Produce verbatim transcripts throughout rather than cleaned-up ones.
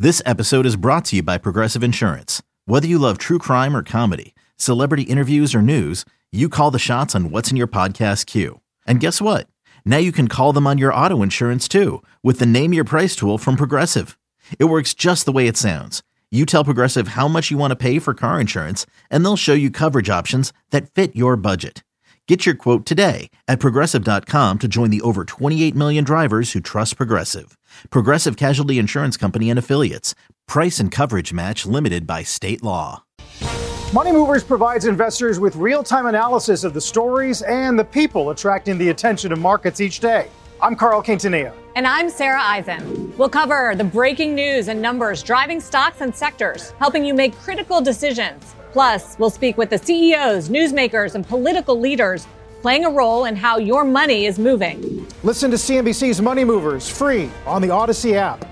This episode is brought to you by Progressive Insurance. Whether you love true crime or comedy, celebrity interviews or news, you call the shots on what's in your podcast queue. And guess what? Now you can call them on your auto insurance too with the Name Your Price tool from Progressive. It works just the way it sounds. You tell Progressive how much you want to pay for car insurance, and they'll show you coverage options that fit your budget. Get your quote today at Progressive dot com to join the over twenty-eight million drivers who trust Progressive. Progressive Casualty Insurance Company and Affiliates. Price and coverage match limited by state law. Money Movers provides investors with real-time analysis of the stories and the people attracting the attention of markets each day. I'm Carl Quintanilla. And I'm Sarah Eisen. We'll cover the breaking news and numbers driving stocks and sectors, helping you make critical decisions. Plus, we'll speak with the C E Os, newsmakers, and political leaders playing a role in how your money is moving. Listen to C N B C's Money Movers free on the Odyssey app.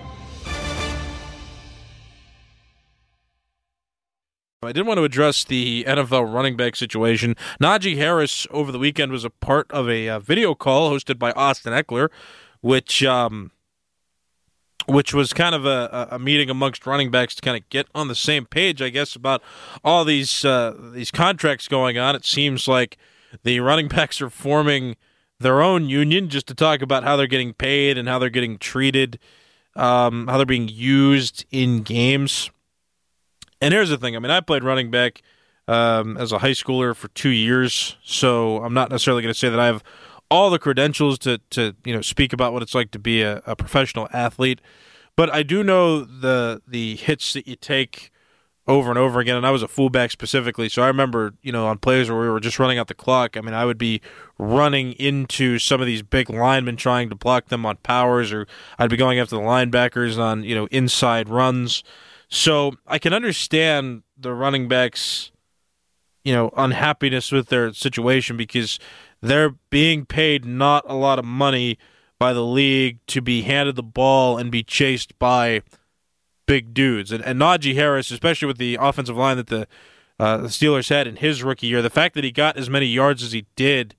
I did want to address the N F L running back situation. Najee Harris over the weekend was a part of a uh, video call hosted by Austin Ekeler, which um, which was kind of a, a meeting amongst running backs to kind of get on the same page, I guess, about all these uh, these contracts going on. It seems like the running backs are forming their own union just to talk about how they're getting paid and how they're getting treated, um, how they're being used in games. And here's the thing. I mean, I played running back um, as a high schooler for two years, so I'm not necessarily going to say that I have all the credentials to, to you know, speak about what it's like to be a, a professional athlete. But I do know the the hits that you take over and over again, and I was a fullback specifically, so I remember, you know, on plays where we were just running out the clock, I mean, I would be running into some of these big linemen trying to block them on powers, or I'd be going after the linebackers on, you know, inside runs. So I can understand the running backs, you know, unhappiness with their situation because they're being paid not a lot of money by the league to be handed the ball and be chased by big dudes. And, and Najee Harris, especially with the offensive line that the, uh, the Steelers had in his rookie year, the fact that he got as many yards as he did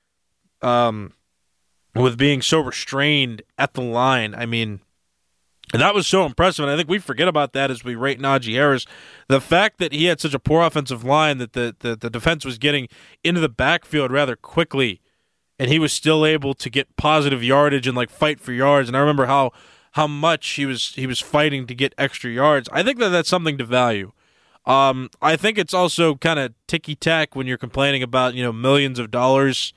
um, with being so restrained at the line, I mean, and that was so impressive, and I think we forget about that as we rate Najee Harris. The fact that he had such a poor offensive line that the, the, the defense was getting into the backfield rather quickly, and he was still able to get positive yardage and like fight for yards. And I remember how how much he was he was fighting to get extra yards. I think that that's something to value. Um, I think it's also kind of ticky-tack when you're complaining about, you know, millions of dollars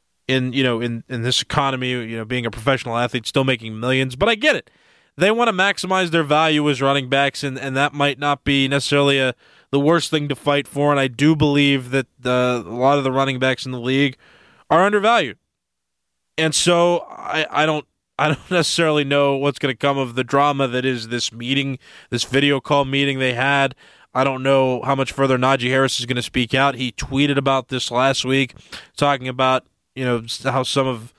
in you know in, in this economy, you know, being a professional athlete, still making millions. But I get it. They want to maximize their value as running backs, and, and that might not be necessarily a, the worst thing to fight for. And I do believe that the, a lot of the running backs in the league are undervalued. And so I, I don't I don't necessarily know what's going to come of the drama that is this meeting, this video call meeting they had. I don't know how much further Najee Harris is going to speak out. He tweeted about this last week, talking about, you know, how some of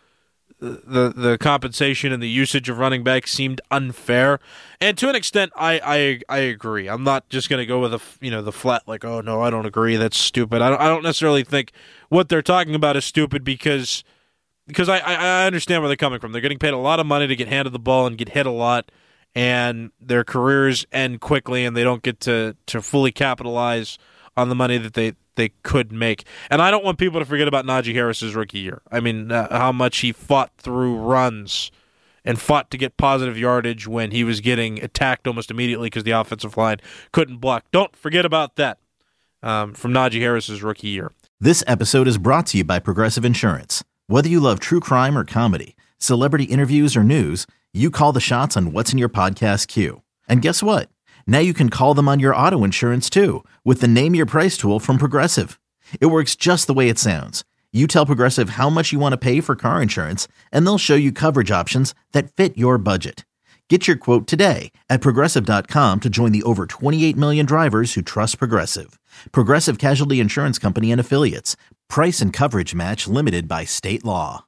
the the compensation and the usage of running backs seemed unfair, and to an extent, I I, I agree. I'm not just going to go with a you know the flat like, oh no, I don't agree, that's stupid. I don't I don't necessarily think what they're talking about is stupid because because I I understand where they're coming from. They're getting paid a lot of money to get handed the ball and get hit a lot, and their careers end quickly, and they don't get to to fully capitalize on the money that they. they could make. And I don't want people to forget about Najee Harris's rookie year. I mean, uh, how much he fought through runs and fought to get positive yardage when he was getting attacked almost immediately because the offensive line couldn't block. Don't forget about that um, from Najee Harris's rookie year. This episode is brought to you by Progressive Insurance. Whether you love true crime or comedy, celebrity interviews or news, you call the shots on what's in your podcast queue. And guess what? Now you can call them on your auto insurance too with the Name Your Price tool from Progressive. It works just the way it sounds. You tell Progressive how much you want to pay for car insurance, and they'll show you coverage options that fit your budget. Get your quote today at Progressive dot com to join the over twenty-eight million drivers who trust Progressive. Progressive Casualty Insurance Company and Affiliates. Price and coverage match limited by state law.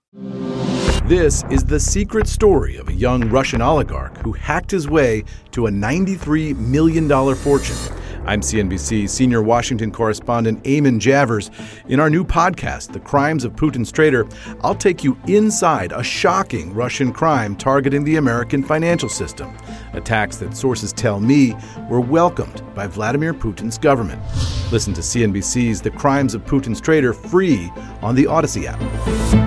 This is the secret story of a young Russian oligarch who hacked his way to a ninety-three million dollars fortune I'm C N B C senior Washington correspondent Eamon Javers. In our new podcast, The Crimes of Putin's Traitor, I'll take you inside a shocking Russian crime targeting the American financial system. Attacks that sources tell me were welcomed by Vladimir Putin's government. Listen to C N B C's The Crimes of Putin's Traitor free on the Odyssey app.